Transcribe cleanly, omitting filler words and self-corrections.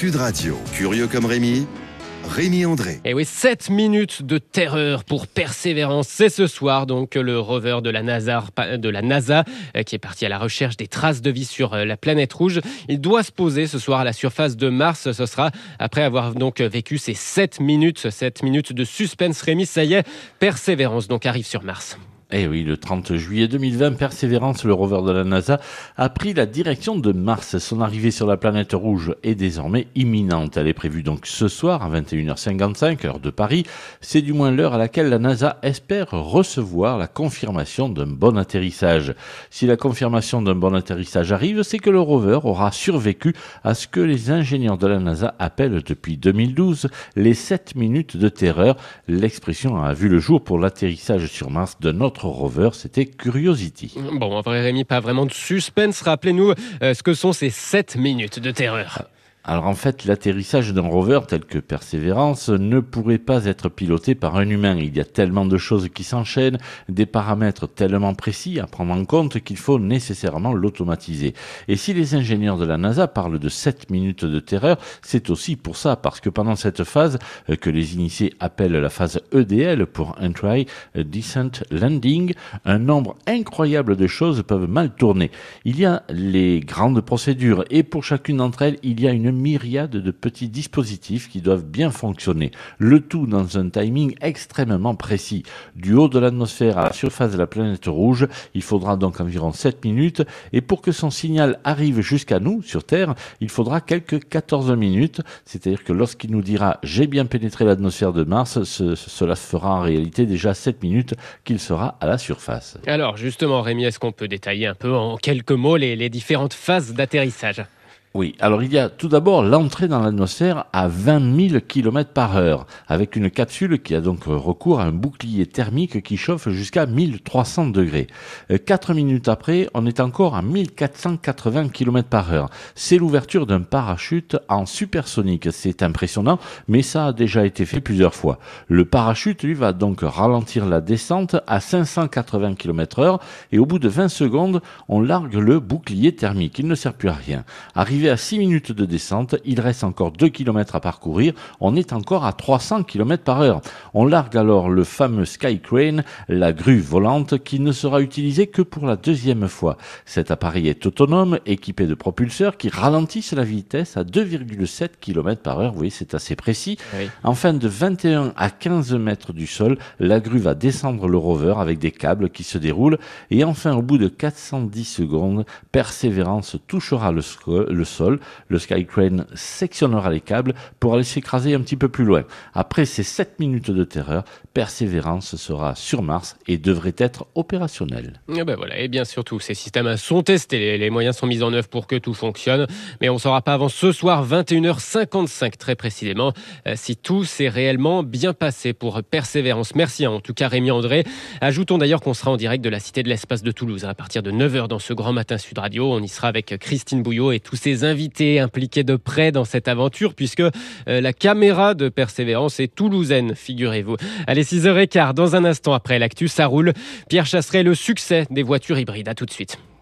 Sud Radio. Curieux comme Rémi André. Et oui, 7 minutes de terreur pour Persévérance. C'est ce soir donc que le rover de la NASA qui est parti à la recherche des traces de vie sur la planète rouge. Il doit se poser ce soir à la surface de Mars. Ce sera après avoir donc vécu ces 7 minutes de suspense. Rémi, ça y est, Persévérance donc arrive sur Mars. Eh oui, le 30 juillet 2020, Persévérance, le rover de la NASA, a pris la direction de Mars. Son arrivée sur la planète rouge est désormais imminente. Elle est prévue donc ce soir à 21h55, heure de Paris. C'est du moins l'heure à laquelle la NASA espère recevoir la confirmation d'un bon atterrissage. Si la confirmation d'un bon atterrissage arrive, c'est que le rover aura survécu à ce que les ingénieurs de la NASA appellent depuis 2012 les 7 minutes de terreur. L'expression a vu le jour pour l'atterrissage sur Mars de notre rover, c'était Curiosity. Bon, en vrai Rémi, pas vraiment de suspense. Rappelez-nous ce que sont ces 7 minutes de terreur. Alors en fait, l'atterrissage d'un rover tel que Persévérance ne pourrait pas être piloté par un humain. Il y a tellement de choses qui s'enchaînent, des paramètres tellement précis à prendre en compte qu'il faut nécessairement l'automatiser. Et si les ingénieurs de la NASA parlent de 7 minutes de terreur, c'est aussi pour ça, parce que pendant cette phase que les initiés appellent la phase EDL pour Entry, Descent, Landing, un nombre incroyable de choses peuvent mal tourner. Il y a les grandes procédures et pour chacune d'entre elles, il y a une myriade de petits dispositifs qui doivent bien fonctionner. Le tout dans un timing extrêmement précis. Du haut de l'atmosphère à la surface de la planète rouge, il faudra donc environ 7 minutes et pour que son signal arrive jusqu'à nous, sur Terre, il faudra quelques 14 minutes. C'est-à-dire que lorsqu'il nous dira « j'ai bien pénétré l'atmosphère de Mars », cela fera en réalité déjà 7 minutes qu'il sera à la surface. Alors justement Rémi, est-ce qu'on peut détailler un peu en quelques mots les différentes phases d'atterrissage ? Oui, alors il y a tout d'abord l'entrée dans l'atmosphère à 20 000 km par heure, avec une capsule qui a donc recours à un bouclier thermique qui chauffe jusqu'à 1300 degrés. 4 minutes après, on est encore à 1480 km par heure. C'est l'ouverture d'un parachute en supersonique. C'est impressionnant, mais ça a déjà été fait plusieurs fois. Le parachute, lui, va donc ralentir la descente à 580 km heure et au bout de 20 secondes, on largue le bouclier thermique. Il ne sert plus à rien. Arrivé à 6 minutes de descente, il reste encore 2 km à parcourir, on est encore à 300 km par heure. On largue alors le fameux Sky Crane, la grue volante qui ne sera utilisée que pour la deuxième fois. Cet appareil est autonome, équipé de propulseurs qui ralentissent la vitesse à 2,7 km par heure, vous voyez c'est assez précis. Oui. Enfin de 21 à 15 mètres du sol, la grue va descendre le rover avec des câbles qui se déroulent et enfin au bout de 410 secondes, Persévérance touchera le sol, le Sky Crane sectionnera les câbles pour aller s'écraser un petit peu plus loin. Après ces 7 minutes de terreur, Persévérance sera sur Mars et devrait être opérationnel. Et ben voilà, et bien surtout, ces systèmes sont testés, les moyens sont mis en œuvre pour que tout fonctionne, mais on ne saura pas avant ce soir, 21h55 très précisément, si tout s'est réellement bien passé pour Persévérance. Merci en tout cas Rémi André. Ajoutons d'ailleurs qu'on sera en direct de la Cité de l'Espace de Toulouse à partir de 9h dans ce Grand Matin Sud Radio. On y sera avec Christine Bouillot et tous ses invités impliqués de près dans cette aventure puisque la caméra de Persévérance est toulousaine, figurez-vous. Allez, 6h15, dans un instant après l'actu, ça roule. Pierre Chasseret, le succès des voitures hybrides. À tout de suite.